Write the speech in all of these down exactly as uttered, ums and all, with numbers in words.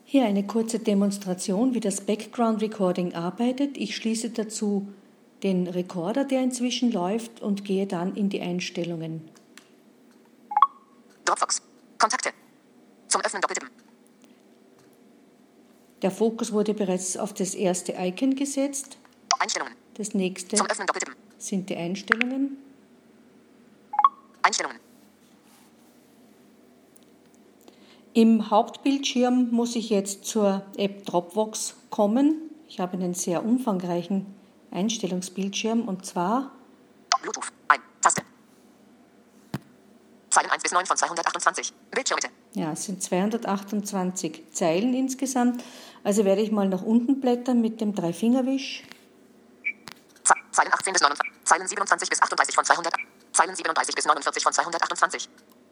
Hier eine kurze Demonstration, wie das Background Recording arbeitet. Ich schließe dazu den Rekorder, der inzwischen läuft, und gehe dann in die Einstellungen. Dropbox. Kontakte. Zum Öffnen doppeltippen. Der Fokus wurde bereits auf das erste Icon gesetzt. Einstellungen. Das nächste Zum Öffnen doppeltippen. sind die Einstellungen. Einstellungen. Im Hauptbildschirm muss ich jetzt zur App Dropbox kommen. Ich habe einen sehr umfangreichen Einstellungsbildschirm und zwar Bluetooth. Ein. Taste. Zeilen eins bis neun von zweihundertachtundzwanzig. Bildschirmmitte. Ja, es sind zweihundertachtundzwanzig Zeilen insgesamt. Also werde ich mal nach unten blättern mit dem Dreifingerwisch. Ze- Zeilen achtzehn bis neunundzwanzig. Zeilen siebenundzwanzig bis achtunddreißig von zweihundert. Zeilen siebenunddreißig bis neunundvierzig von zweihundertachtundzwanzig.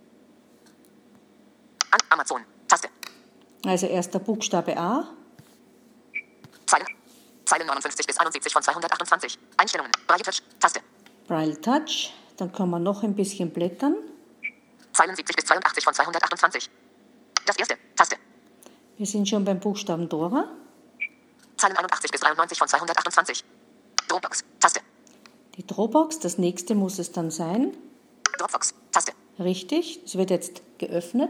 An Amazon. Taste. Also erst der Buchstabe A. Zeilen. Zeilen neunundfünfzig bis einundsiebzig von zweihundertachtundzwanzig. Einstellungen. Braille Touch. Taste. Braille Touch. Dann kann man noch ein bisschen blättern. Zeilen siebzig bis zweiundachtzig von zweihundertachtundzwanzig. Das erste. Taste. Wir sind schon beim Buchstaben Dora. Zeilen einundachtzig bis dreiundneunzig von zweihundertachtundzwanzig. Dropbox. Taste. Die Dropbox, das nächste muss es dann sein. Dropbox. Taste. Richtig, es wird jetzt geöffnet.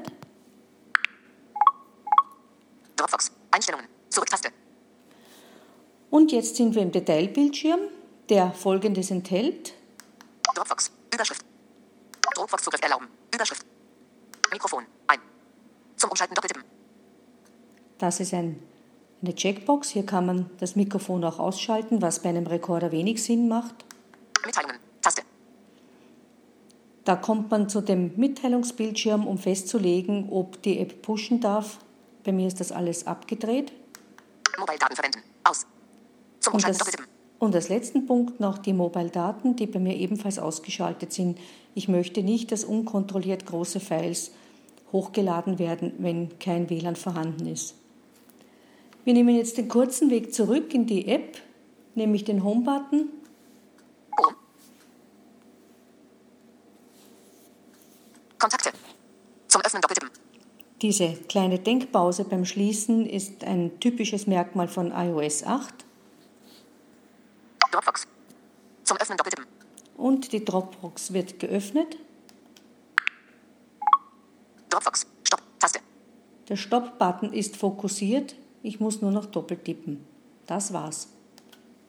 Dropbox. Einstellungen. Zurück-Taste. Und jetzt sind wir im Detailbildschirm, der Folgendes enthält. Dropbox. Überschrift. Dropbox-Zugriff erlauben. Überschrift. Mikrofon. Ein. Zum Umschalten doppeltippen. Das ist ein, eine Checkbox. Hier kann man das Mikrofon auch ausschalten, was bei einem Rekorder wenig Sinn macht. Mitteilungen. Taste. Da kommt man zu dem Mitteilungsbildschirm, um festzulegen, ob die App pushen darf. Bei mir ist das alles abgedreht. Mobile-Daten verwenden. Aus. Zum Und Umschalten das, doppeltippen. und als letzten Punkt noch die Mobile-Daten, die bei mir ebenfalls ausgeschaltet sind. Ich möchte nicht, dass unkontrolliert große Files hochgeladen werden, wenn kein W L A N vorhanden ist. Wir nehmen jetzt den kurzen Weg zurück in die App, nämlich den Home-Button. Home. Kontakte. Zum Öffnen doppeltippen. Diese kleine Denkpause beim Schließen ist ein typisches Merkmal von i O S acht. Dropbox. Zum Öffnen doppeltippen. Und die Dropbox wird geöffnet. Dropbox. Stopp. Taste. Der Stopp-Button ist fokussiert. Ich muss nur noch doppelt tippen. Das war's.